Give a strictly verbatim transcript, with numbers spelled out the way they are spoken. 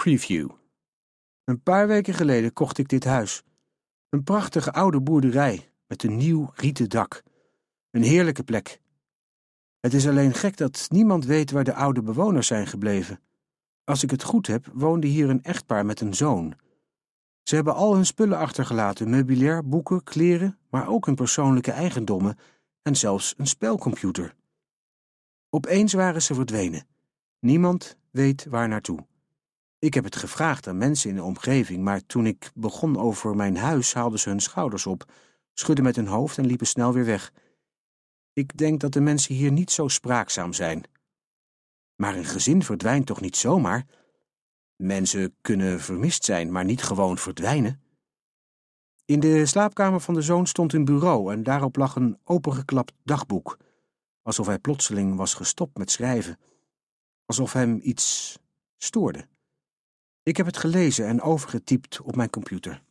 Preview. Een paar weken geleden kocht ik dit huis. Een prachtige oude boerderij met een nieuw rieten dak. Een heerlijke plek. Het is alleen gek dat niemand weet waar de oude bewoners zijn gebleven. Als ik het goed heb, woonde hier een echtpaar met een zoon. Ze hebben al hun spullen achtergelaten, meubilair, boeken, kleren, maar ook hun persoonlijke eigendommen en zelfs een spelcomputer. Opeens waren ze verdwenen. Niemand weet waar naartoe. Ik heb het gevraagd aan mensen in de omgeving, maar toen ik begon over mijn huis haalden ze hun schouders op, schudden met hun hoofd en liepen snel weer weg. Ik denk dat de mensen hier niet zo spraakzaam zijn. Maar een gezin verdwijnt toch niet zomaar? Mensen kunnen vermist zijn, maar niet gewoon verdwijnen. In de slaapkamer van de zoon stond een bureau en daarop lag een opengeklapt dagboek, alsof hij plotseling was gestopt met schrijven, alsof hem iets stoorde. Ik heb het gelezen en overgetypt op mijn computer.